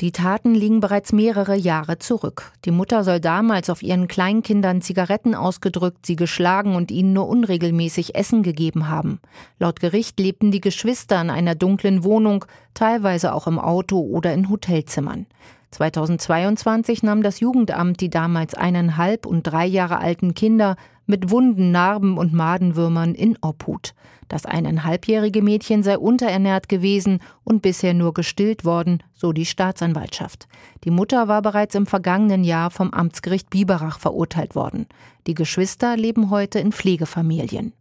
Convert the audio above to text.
Die Taten liegen bereits mehrere Jahre zurück. Die Mutter soll damals auf ihren Kleinkindern Zigaretten ausgedrückt, sie geschlagen und ihnen nur unregelmäßig Essen gegeben haben. Laut Gericht lebten die Geschwister in einer dunklen Wohnung, teilweise auch im Auto oder in Hotelzimmern. 2022 nahm das Jugendamt die damals 1,5 und 3 Jahre alten Kinder mit Wunden, Narben und Madenwürmern in Obhut. Das 1,5-jährige Mädchen sei unterernährt gewesen und bisher nur gestillt worden, so die Staatsanwaltschaft. Die Mutter war bereits im vergangenen Jahr vom Amtsgericht Biberach verurteilt worden. Die Geschwister leben heute in Pflegefamilien.